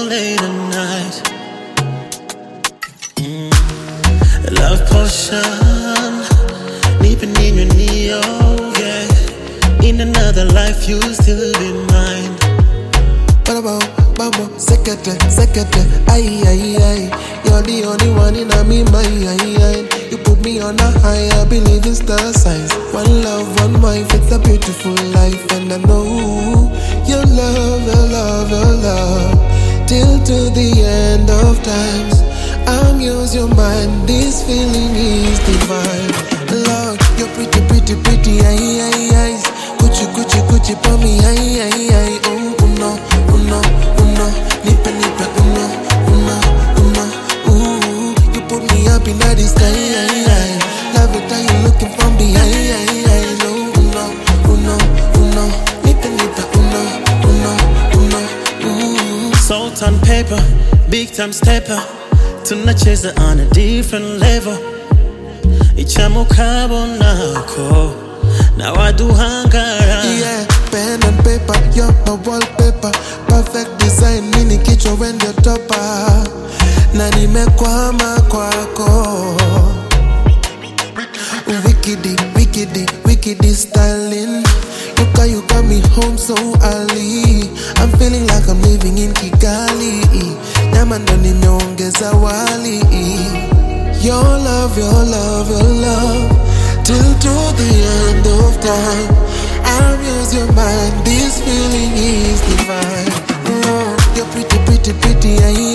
all late at night. Love potion, deep in your neo, yeah. In another life, you still be mine. Babo, second, ay. You're the only one in my mind. You put me on a high, I believe in star signs. One love, one wife, it's a beautiful life. And I know your love, till to the end of times. Amuse your mind, this feeling is divine. Lord, you're pretty, eyes. Gucci, for me, ay. Oh no, nipe, uno. Ooh, you put me up in the sky. Love it how you looking from behind. No, uno. Nipe, uno. Ooh. Salt on paper, big time stepper. Tunacheza on a different level. Ichamo nako na waduhangara. Yeah, pen and paper, you're my wallpaper. Perfect design, mini kichwa when you're topper. Na nimekwama kwako. Wickedy styling. You got me home so early. I'm feeling like I'm living in Kigali. Nyamando nimeongeza wali. Your love, till to the end of time. Amuse your mind, this feeling is divine. Oh, you're pretty,